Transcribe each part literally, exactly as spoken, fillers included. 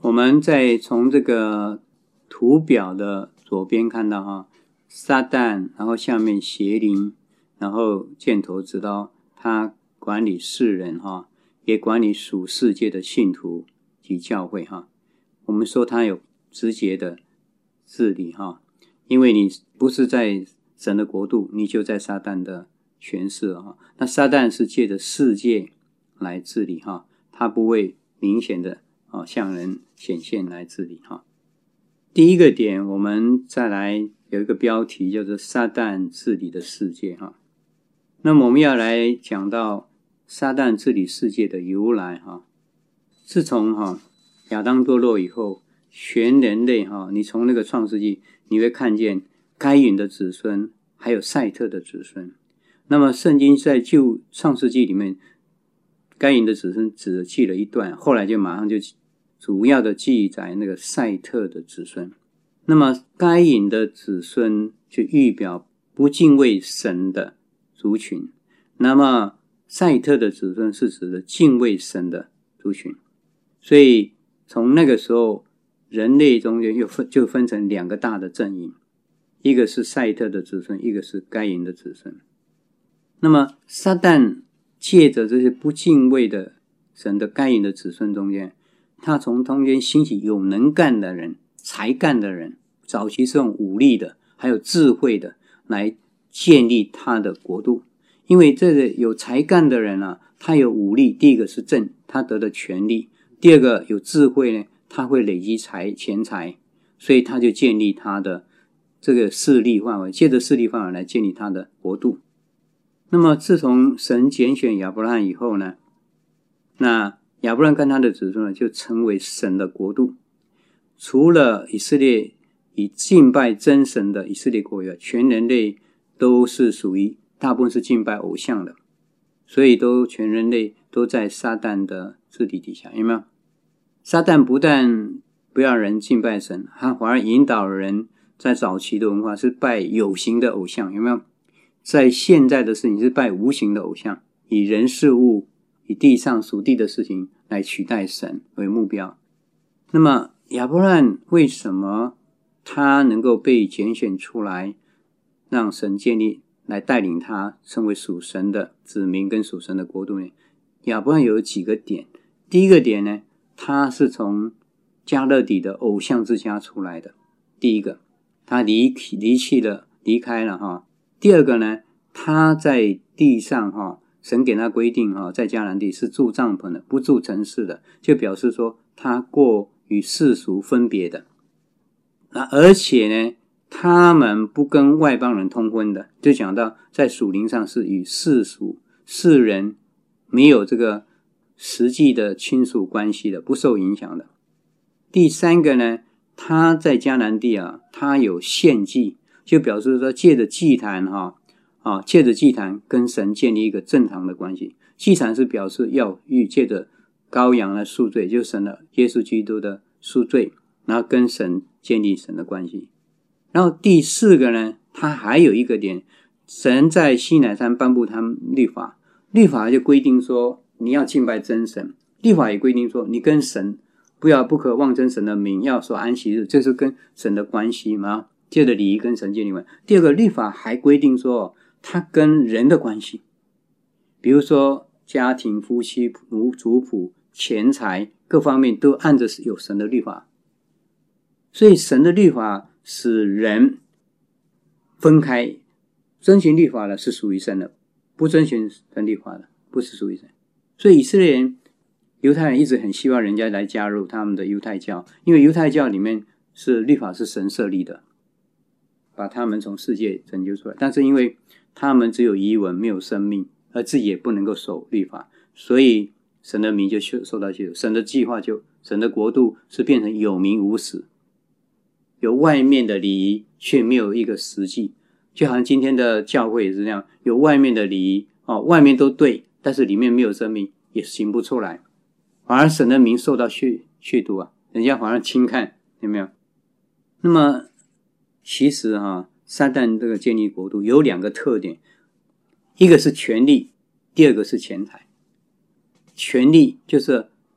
我们再从这个图表的左边看到哈，撒旦，然后下面邪灵，然后箭头指到他管理世人哈，也管理属世界的信徒及教会哈。我们说他有直接的治理哈，因为你不是在神的国度，你就在撒旦的权势哈。那撒旦是借着世界来治理哈，他不会明显的啊向人显现来治理哈。第一个点，我们再来有一个标题叫做撒旦治理的世界哈。那么我们要来讲到撒旦治理世界的由来哈。自从哈亚当堕落以后，全人类哈，你从那个创世纪你会看见该隐的子孙还有赛特的子孙。那么圣经在旧创世纪里面，该隐的子孙只记了一段，后来就马上就主要的记载那个赛特的子孙。那么该隐的子孙就预表不敬畏神的族群，那么赛特的子孙是指的敬畏神的族群。所以从那个时候，人类中间又分就分成两个大的阵营，一个是赛特的子孙，一个是该隐的子孙。那么撒旦借着这些不敬畏的神的该隐的子孙中间，他从中间兴起有能干的人、才干的人，早期是用武力的还有智慧的来建立他的国度。因为这个有才干的人啊，他有武力，第一个是正，他得的权力；第二个有智慧呢，他会累积财钱财，所以他就建立他的这个势力范围，借着势力范围来建立他的国度。那么自从神拣选亚伯拉罕以后呢，那亚伯拉罕跟他的子孙呢，就成为神的国度。除了以色列以敬拜真神的以色列国以外，全人类都是属于大部分是敬拜偶像的，所以都全人类都在撒旦的治理底下，有没有？撒旦不但不要人敬拜神，他反而引导人在早期的文化是拜有形的偶像，有没有？在现在的事情是拜无形的偶像，以人事物以地上属地的事情来取代神为目标。那么亚伯拉罕为什么他能够被拣选出来，让神建立来带领他成为属神的子民跟属神的国度呢？亚伯拉罕有几个点。第一个点呢，他是从加勒底的偶像之家出来的。第一个，他离离弃了离开了哈。第二个呢，他在地上哈，神给他规定哈，在迦南地是住帐篷的，不住城市的，就表示说他过与世俗分别的。那而且呢，他们不跟外邦人通婚的，就讲到在属灵上是与世俗世人没有这个实际的亲属关系的，不受影响的。第三个呢，他在迦南地啊，他有献祭，就表示说借着祭坛哈啊，借着祭坛跟神建立一个正常的关系。祭坛是表示要欲借着羔羊来赎罪，就是神的耶稣基督的赎罪，然后跟神建立神的关系。然后第四个呢，他还有一个点，神在西乃山颁布他们律法，律法就规定说你要敬拜真神，律法也规定说你跟神不要不可妄称神的名，要守安息日，这是跟神的关系嘛，借着礼仪跟神建立关系。第二个，律法还规定说他跟人的关系，比如说家庭、夫妻、族谱、钱财各方面都按着有神的律法。所以神的律法使人分开，遵循律法的是属于神的，不遵循神律法的不是属于神。所以以色列人犹太人一直很希望人家来加入他们的犹太教，因为犹太教里面是律法是神设立的，把他们从世界拯救出来。但是因为他们只有遗文没有生命，而自己也不能够守律法，所以神的名就受到羞辱，神的计划就神的国度是变成有名无实，有外面的礼仪却没有一个实际。就好像今天的教会也是这样，有外面的礼仪哦，外面都对，但是里面没有生命，也行不出来，反而神的名受到亵亵渎啊，人家反而轻看，有没有？那么其实哈、啊，撒旦这个建立国度有两个特点，一个是权力，第二个是钱财。权力就是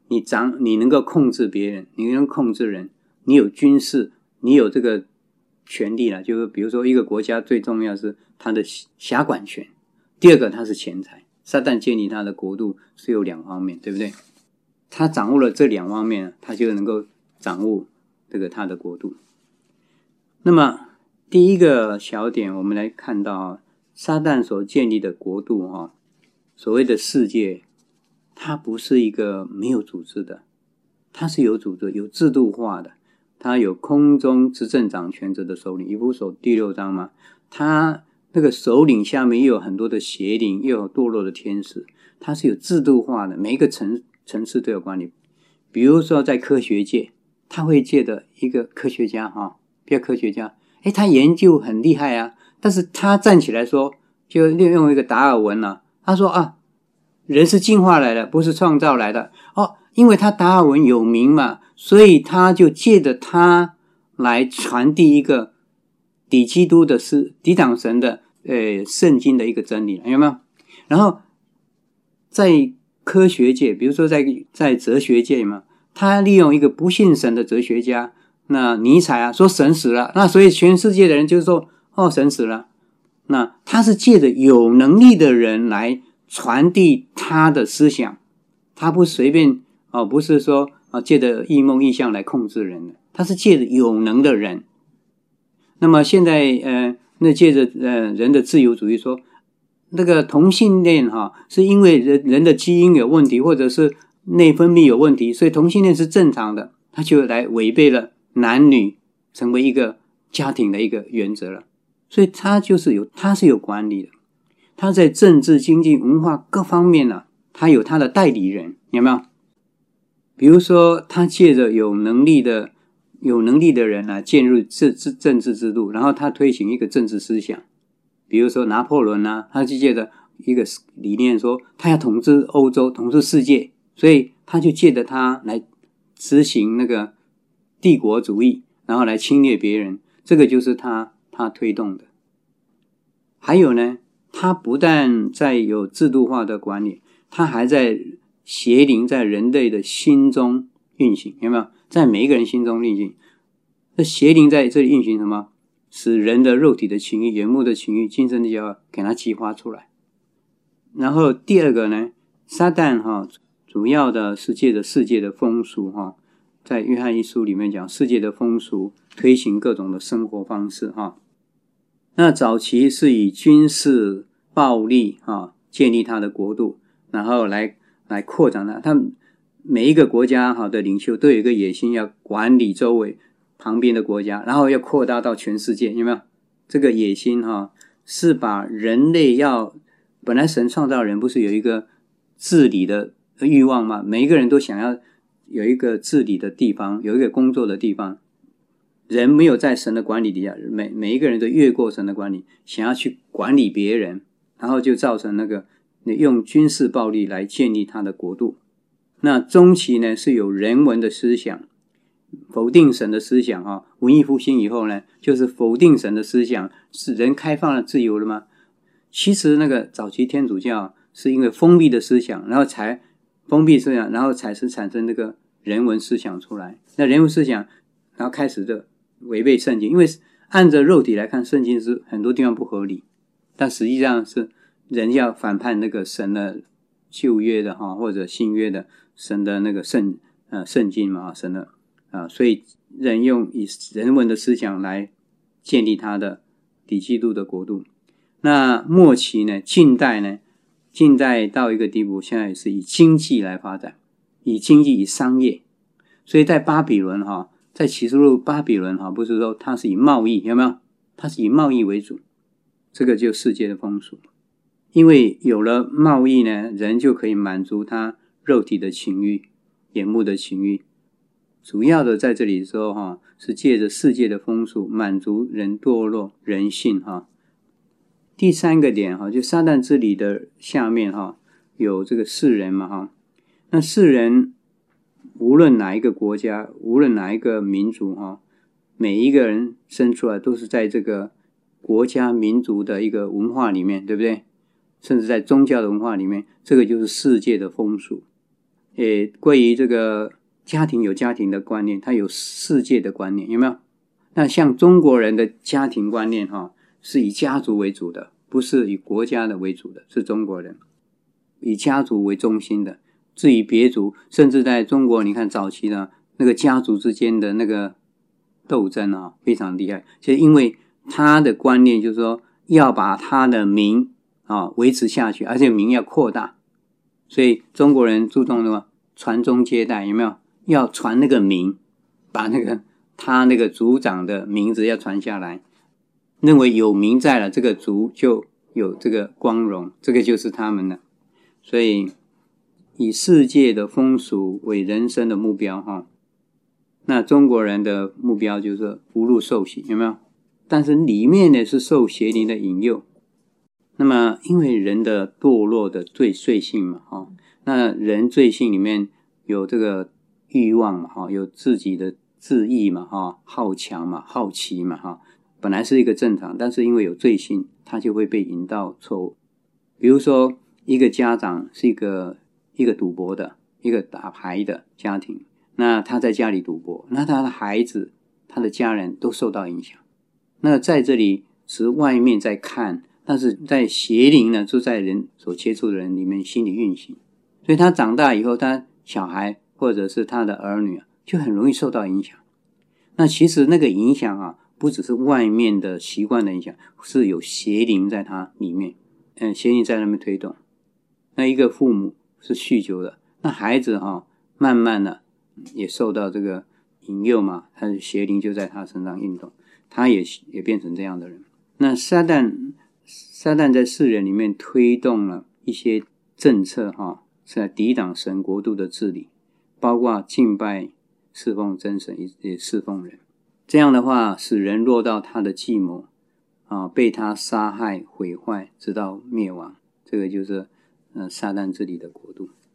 你掌你能够控制别人，你能控制人，你有军事，你有这个权利了。就是比如说一个国家最重要是它的辖管权，第二个它是钱财。撒旦建立他的国度是有两方面，对不对？他掌握了这两方面，他就能够掌握这个他的国度。那么第一个小点，我们来看到撒旦所建立的国度哈，所谓的世界，它不是一个没有组织的，它是有组织、有制度化的。它有空中执政掌权者的首领，以弗所第六章嘛，他那个首领下面又有很多的邪灵，又有堕落的天使，它是有制度化的，每一个层层次都有管理。比如说在科学界，他会借的一个科学家哈，比如科学家，诶，他研究很厉害啊，但是他站起来说，就利用一个达尔文啊，他说啊，人是进化来的，不是创造来的哦，因为他达尔文有名嘛，所以他就借着他来传递一个抵基督的是抵挡神的呃圣经的一个真理，有没有？然后在科学界，比如说在在哲学界嘛，他利用一个不信神的哲学家，那尼采啊说神死了，那所以全世界的人就说哦神死了。那他是借着有能力的人来传递他的思想，他不随便哦，不是说啊借着异梦异象来控制人的，他是借着有能的人。那么现在呃，那借着呃人的自由主义说，那个同性恋哈，是因为人人的基因有问题，或者是内分泌有问题，所以同性恋是正常的，他就来违背了男女成为一个家庭的一个原则了。所以他就是有，他是有管理的，他在政治、经济、文化各方面呢、啊，他有他的代理人，有没有？比如说，他借着有能力的、有能力的人啊，介入政治政治制度，然后他推行一个政治思想。比如说拿破仑啊，他就借着一个理念说，他要统治欧洲、统治世界，所以他就借着他来执行那个帝国主义，然后来侵略别人，这个就是他。他推动的。还有呢，他不但在有制度化的管理，他还在邪灵在人类的心中运行，有没有？在每一个人心中运行。那邪灵在这里运行什么？使人的肉体的情欲、眼目的情欲、精神的要给它激发出来。然后第二个呢，撒旦哈，主要的是借着世界的风俗哈，在约翰一书里面讲世界的风俗，推行各种的生活方式哈。那早期是以军事暴力啊建立他的国度，然后来来扩展它。他每一个国家好的领袖都有一个野心，要管理周围旁边的国家，然后要扩大到全世界，有没有？这个野心哈是把人类要本来神创造人不是有一个治理的欲望吗？每一个人都想要有一个治理的地方，有一个工作的地方。人没有在神的管理底下，每每一个人都越过神的管理，想要去管理别人，然后就造成那个用军事暴力来建立他的国度。那中期呢是有人文的思想，否定神的思想哈。文艺复兴以后呢，就是否定神的思想，是人开放了自由了吗？其实那个早期天主教是因为封闭的思想，然后才封闭思想，然后才是产生这个人文思想出来。那人文思想，然后开始的违背圣经，因为按着肉体来看，圣经是很多地方不合理，但实际上是人要反叛那个神的旧约的哈，或者新约的神的那个圣呃圣经嘛，神的啊，所以人用以人文的思想来建立他的抵基督的国度。那末期呢，近代呢，近代到一个地步，现在是以经济来发展，以经济以商业，所以在巴比伦哈。在启示录巴比伦哈，不是说它是以贸易，有没有？它是以贸易为主，这个就世界的风俗。因为有了贸易呢，人就可以满足他肉体的情欲、眼目的情欲。主要的在这里说哈，是借着世界的风俗满足人堕落人性哈。第三个点哈，就撒旦之理的下面哈，有这个世人嘛哈，那世人。无论哪一个国家，无论哪一个民族哈，每一个人生出来都是在这个国家民族的一个文化里面，对不对？甚至在宗教的文化里面，这个就是世界的风俗。 也关于这个家庭有家庭的观念，他有世界的观念，有没有？那像中国人的家庭观念哈，是以家族为主的，不是以国家的为主的，是中国人以家族为中心的。至于别族，甚至在中国，你看早期的那个家族之间的那个斗争啊，非常厉害。其实因为他的观念就是说，要把他的名啊维持下去，而且名要扩大，所以中国人注重什么？传宗接代，有没有？要传那个名，把那个他那个族长的名字要传下来，认为有名在了，这个族就有这个光荣，这个就是他们的。所以以世界的风俗为人生的目标哈，那中国人的目标就是福禄寿喜，有没有？但是里面呢是受邪灵的引诱。那么因为人的堕落的罪罪性嘛哈，那人罪性里面有这个欲望嘛哈，有自己的自义嘛哈，好强嘛，好奇嘛哈，本来是一个正常，但是因为有罪性，他就会被引到错误。比如说一个家长是一个一个赌博的，一个打牌的家庭，那他在家里赌博，那他的孩子他的家人都受到影响。那在这里是外面在看，但是在邪灵呢就在人所接触的人里面心理运行，所以他长大以后，他小孩或者是他的儿女啊，就很容易受到影响。那其实那个影响啊，不只是外面的习惯的影响，是有邪灵在他里面，嗯，邪灵在那边推动。那一个父母是酗酒的，那孩子啊，慢慢的也受到这个引诱嘛，他的邪灵就在他身上运动，他也也变成这样的人。那撒旦撒旦在世人里面推动了一些政策哈，是来抵挡神国度的治理，包括敬拜侍奉真神也侍奉人，这样的话使人落到他的计谋啊，被他杀害毁坏直到灭亡，这个就是呃撒旦治理的国度。